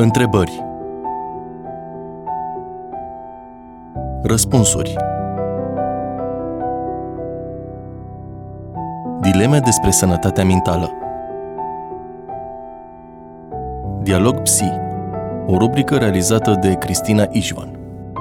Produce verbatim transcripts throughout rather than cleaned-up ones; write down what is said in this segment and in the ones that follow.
Întrebări. Răspunsuri. Dileme despre sănătatea mentală. Dialog Psi, o rubrică realizată de Cristina Ișvan.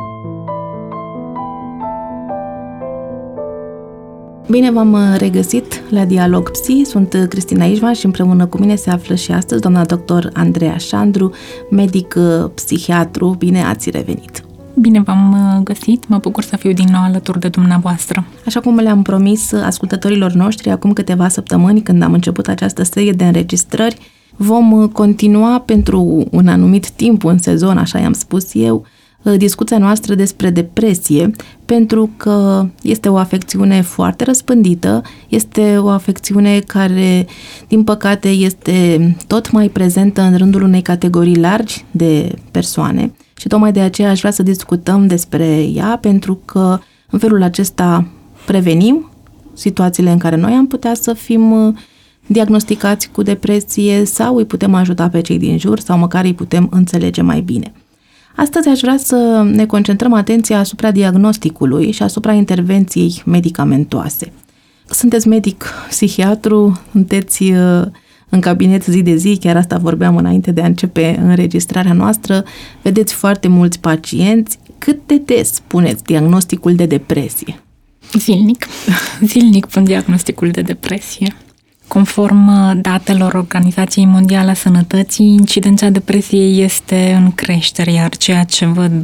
Bine v-am regăsit la Dialog Psi, sunt Cristina Ișvan și împreună cu mine se află și astăzi doamna doctor Andreea Șandru, medic psihiatru. Bine ați revenit! Bine v-am găsit, mă bucur să fiu din nou alături de dumneavoastră. Așa cum le-am promis ascultătorilor noștri acum câteva săptămâni, când am început această serie de înregistrări, vom continua pentru un anumit timp, un sezon, așa i-am spus eu, discuția noastră despre depresie, pentru că este o afecțiune foarte răspândită, este o afecțiune care, din păcate, este tot mai prezentă în rândul unei categorii largi de persoane și tocmai de aceea aș vrea să discutăm despre ea, pentru că în felul acesta prevenim situațiile în care noi am putea să fim diagnosticați cu depresie sau îi putem ajuta pe cei din jur sau măcar îi putem înțelege mai bine. Astăzi aș vrea să ne concentrăm atenția asupra diagnosticului și asupra intervenției medicamentoase. Sunteți medic psihiatru, sunteți în cabinet zi de zi, chiar asta vorbeam înainte de a începe înregistrarea noastră, vedeți foarte mulți pacienți. Cât de des puneți diagnosticul de depresie? Zilnic. Zilnic pun diagnosticul de depresie. Conform datelor Organizației Mondiale a Sănătății, incidența depresiei este în creștere, iar ceea ce văd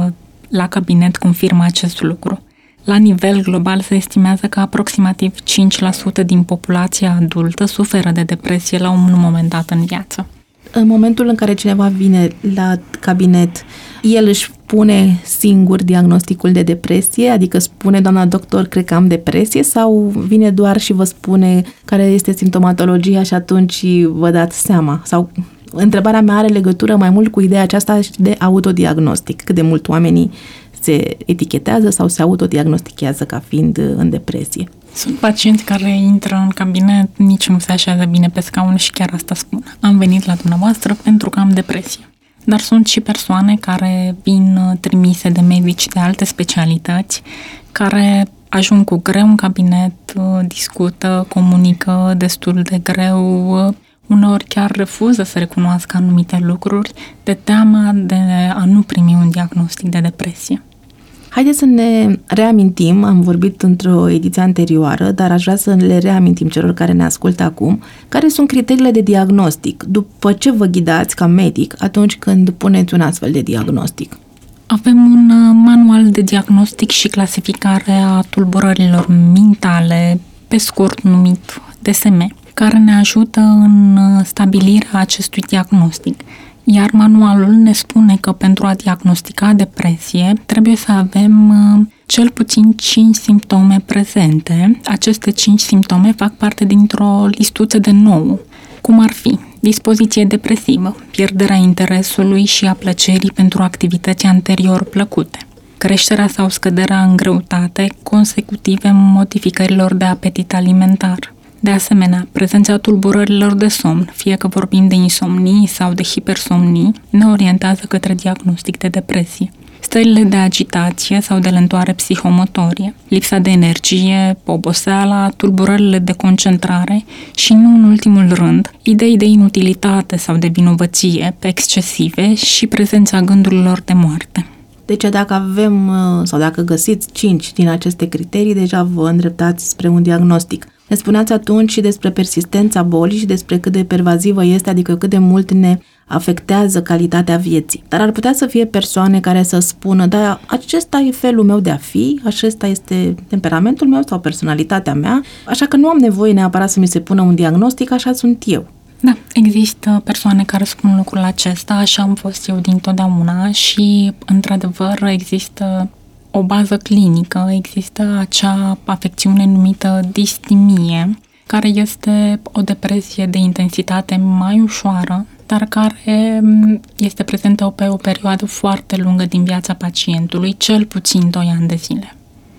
la cabinet confirmă acest lucru. La nivel global se estimează că aproximativ cinci la sută din populația adultă suferă de depresie la un moment dat în viață. În momentul în care cineva vine la cabinet, el își pune singur diagnosticul de depresie, adică spune, doamna doctor, cred că am depresie, sau vine doar și vă spune care este simptomatologia și atunci vă dați seama? Sau întrebarea mea are legătură mai mult cu ideea aceasta de autodiagnostic, cât de mult oamenii se etichetează sau se autodiagnostichează ca fiind în depresie. Sunt pacienți care intră în cabinet, nici nu se așează bine pe scaun și chiar asta spun. Am venit la dumneavoastră pentru că am depresie. Dar sunt și persoane care vin trimise de medici de alte specialități, care ajung cu greu în cabinet, discută, comunică destul de greu, uneori chiar refuză să recunoască anumite lucruri de teama de a nu primi un diagnostic de depresie. Haideți să ne reamintim, am vorbit într-o ediție anterioară, dar aș vrea să le reamintim celor care ne ascultă acum, care sunt criteriile de diagnostic, după ce vă ghidați ca medic atunci când puneți un astfel de diagnostic. Avem un manual de diagnostic și clasificare a tulburărilor mentale, pe scurt numit D S M, care ne ajută în stabilirea acestui diagnostic. Iar manualul ne spune că pentru a diagnostica depresie trebuie să avem cel puțin cinci simptome prezente. Aceste cinci simptome fac parte dintr-o listuță de nouă, cum ar fi dispoziție depresivă, pierderea interesului și a plăcerii pentru activități anterior plăcute, creșterea sau scăderea în greutate consecutive modificărilor de apetit alimentar. De asemenea, prezența tulburărilor de somn, fie că vorbim de insomnii sau de hipersomnii, ne orientează către diagnostic de depresie. Stările de agitație sau de lentoare psihomotorie, lipsa de energie, oboseala, tulburările de concentrare și, nu în ultimul rând, idei de inutilitate sau de vinovăție excesive și prezența gândurilor de moarte. Deci dacă avem sau dacă găsiți cinci din aceste criterii, deja vă îndreptați spre un diagnostic. Ne spuneați atunci și despre persistența bolii și despre cât de pervazivă este, adică cât de mult ne afectează calitatea vieții. Dar ar putea să fie persoane care să spună, da, acesta e felul meu de a fi, acesta este temperamentul meu sau personalitatea mea, așa că nu am nevoie neapărat să mi se pună un diagnostic, așa sunt eu. Da, există persoane care spun lucrul acesta, așa am fost eu dintotdeauna și, într-adevăr, există o bază clinică, există acea afecțiune numită distimie, care este o depresie de intensitate mai ușoară, dar care este prezentă pe o perioadă foarte lungă din viața pacientului, cel puțin doi ani de zile.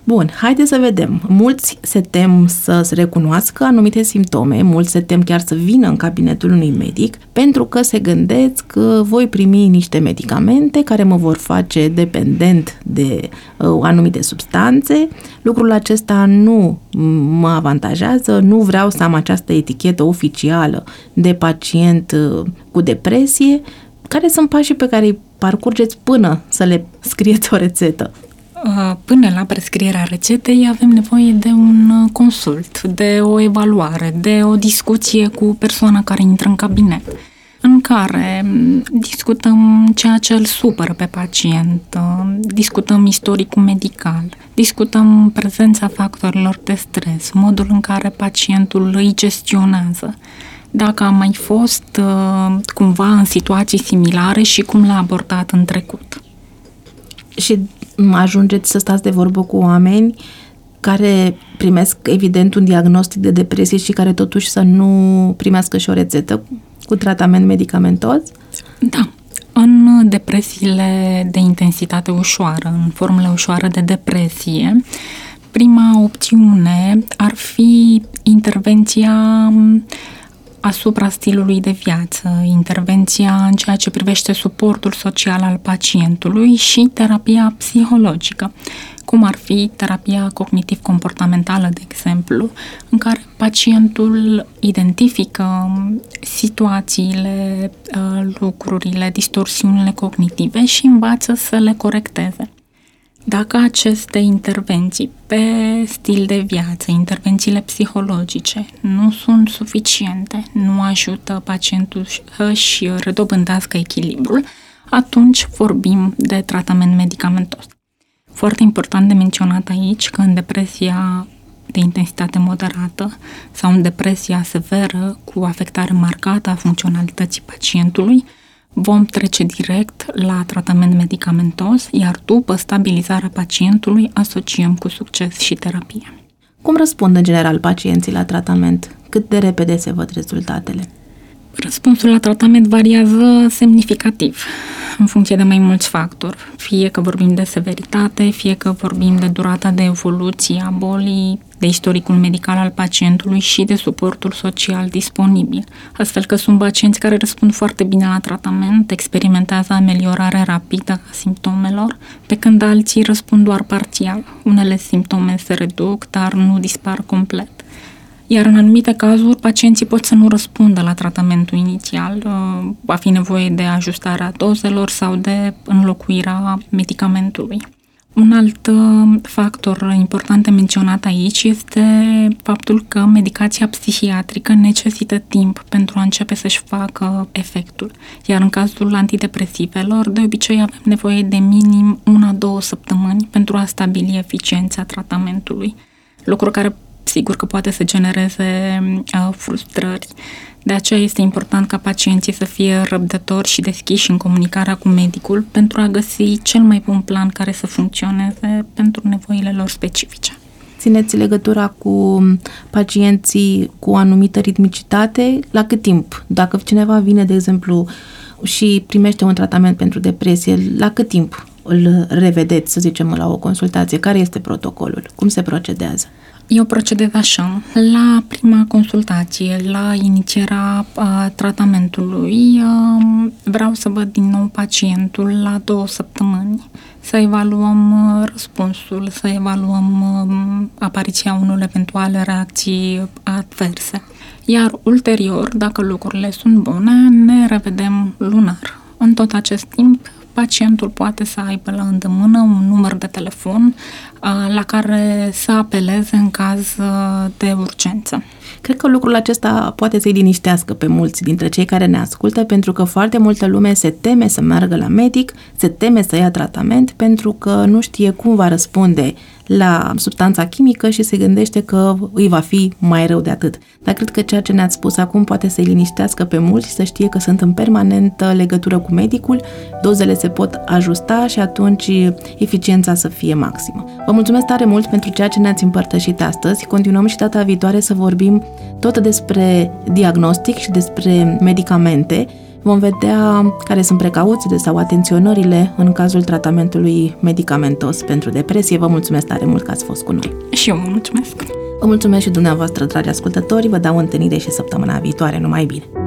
Bun, haideți să vedem. Mulți se tem să se recunoască anumite simptome, mulți se tem chiar să vină în cabinetul unui medic pentru că se gândesc că voi primi niște medicamente care mă vor face dependent de uh, anumite substanțe. Lucrul acesta nu mă avantajează, nu vreau să am această etichetă oficială de pacient uh, cu depresie. Care sunt pașii pe care îi parcurgeți până să le scrieți o rețetă? Până la prescrierea rețetei avem nevoie de un consult, de o evaluare, de o discuție cu persoana care intră în cabinet, în care discutăm ceea ce îl supără pe pacient, discutăm istoricul medical, discutăm prezența factorilor de stres, modul în care pacientul îi gestionează, dacă a mai fost cumva în situații similare și cum l-a abordat în trecut. Și ajungeți să stați de vorbă cu oameni care primesc, evident, un diagnostic de depresie și care totuși să nu primească și o rețetă cu tratament medicamentos? Da. În depresiile de intensitate ușoară, în formele ușoare de depresie, prima opțiune ar fi intervenția asupra stilului de viață, intervenția în ceea ce privește suportul social al pacientului și terapia psihologică, cum ar fi terapia cognitiv-comportamentală, de exemplu, în care pacientul identifică situațiile, lucrurile, distorsiunile cognitive și învață să le corecteze. Dacă aceste intervenții pe stil de viață, intervențiile psihologice, nu sunt suficiente, nu ajută pacientul să-și redobândească echilibrul, atunci vorbim de tratament medicamentos. Foarte important de menționat aici că în depresia de intensitate moderată sau în depresia severă cu afectare marcată a funcționalității pacientului, vom trece direct la tratament medicamentos, iar după stabilizarea pacientului asociem cu succes și terapie. Cum răspund în general pacienții la tratament? Cât de repede se văd rezultatele? Răspunsul la tratament variază semnificativ în funcție de mai mulți factori, fie că vorbim de severitate, fie că vorbim de durata de evoluție a bolii, de istoricul medical al pacientului și de suportul social disponibil. Astfel că sunt pacienți care răspund foarte bine la tratament, experimentează ameliorare rapidă a simptomelor, pe când alții răspund doar parțial. Unele simptome se reduc, dar nu dispar complet. Iar în anumite cazuri, pacienții pot să nu răspundă la tratamentul inițial, va fi nevoie de ajustarea dozelor sau de înlocuirea medicamentului. Un alt factor important de menționat aici este faptul că medicația psihiatrică necesită timp pentru a începe să-și facă efectul. Iar în cazul antidepresivelor, de obicei avem nevoie de minim una-două săptămâni pentru a stabili eficiența tratamentului, lucru care sigur că poate să genereze uh, frustrări. De aceea este important ca pacienții să fie răbdători și deschiși în comunicarea cu medicul pentru a găsi cel mai bun plan care să funcționeze pentru nevoile lor specifice. Țineți legătura cu pacienții cu o anumită ritmicitate? La cât timp? Dacă cineva vine, de exemplu, și primește un tratament pentru depresie, la cât timp îl revedeți, să zicem, la o consultație? Care este protocolul? Cum se procedează? Eu procedez așa. La prima consultație, la inițierea a, tratamentului, a, vreau să văd din nou pacientul la două săptămâni, să evaluăm a, răspunsul, să evaluăm a, apariția unor eventuale reacții adverse. Iar ulterior, dacă lucrurile sunt bune, ne revedem lunar. În tot acest timp, pacientul poate să aibă la îndemână un număr de telefon la care să apeleze în caz de urgență. Cred că lucrul acesta poate să-i liniștească pe mulți dintre cei care ne ascultă, pentru că foarte multă lume se teme să meargă la medic, se teme să ia tratament pentru că nu știe cum va răspunde la substanța chimică și se gândește că îi va fi mai rău de atât. Dar cred că ceea ce ne-ați spus acum poate să-i liniștească pe mulți și să știe că sunt în permanentă legătură cu medicul, dozele se pot ajusta și atunci eficiența să fie maximă. Vă mulțumesc tare mult pentru ceea ce ne-ați împărtășit astăzi. Continuăm și data viitoare să vorbim tot despre diagnostic și despre medicamente Vom vedea care sunt precauțiile sau atenționările în cazul tratamentului medicamentos pentru depresie. Vă mulțumesc tare mult că ați fost cu noi. Și eu vă mulțumesc. Vă mulțumesc și dumneavoastră, dragi ascultători. Vă dau întâlnire și săptămâna viitoare. Numai bine!